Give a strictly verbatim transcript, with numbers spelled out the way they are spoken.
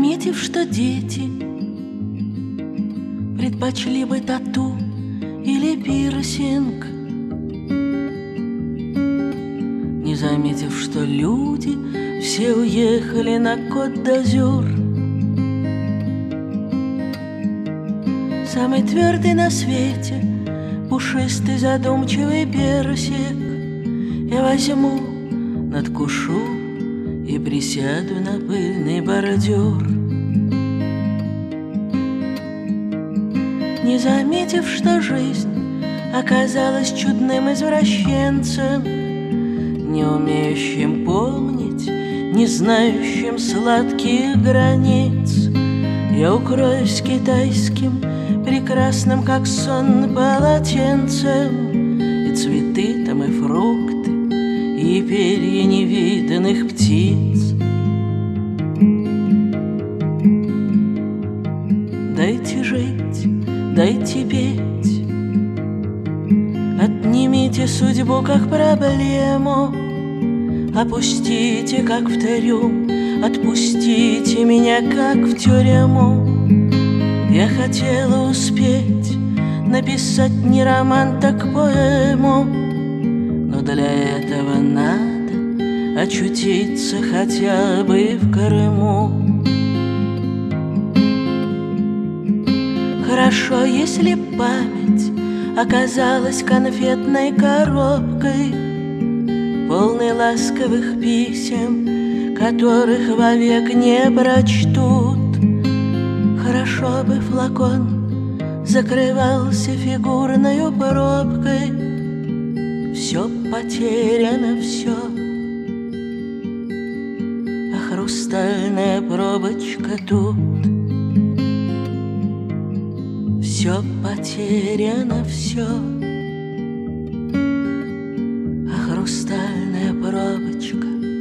заметив, что дети предпочли бы тату или пирсинг, не заметив, что люди все уехали на Кот-д'Азур. Самый твердый на свете, пушистый задумчивый персик я возьму, надкушу и присяду на пыльный бордюр. Не заметив, что жизнь оказалась чудным извращенцем, не умеющим помнить, не знающим сладких границ, я укроюсь китайским, прекрасным, как сон, полотенцем, и цветы там, и фрукты, и перья невиданных птиц. Дайте жить, дайте петь, отнимите судьбу как проблему, опустите, как в трюм, отпустите меня, как в тюрьму. Я хотела успеть написать не роман, так поэму, но для этого надо очутиться хотя бы в Крыму. Хорошо, если память оказалась конфетной коробкой, полной ласковых писем, которых вовек не прочтут. Хорошо бы флакон закрывался фигурною пробкой. Все потеряно, все, а хрустальная пробочка тут. Все потеряно, все, а хрустальная пробочка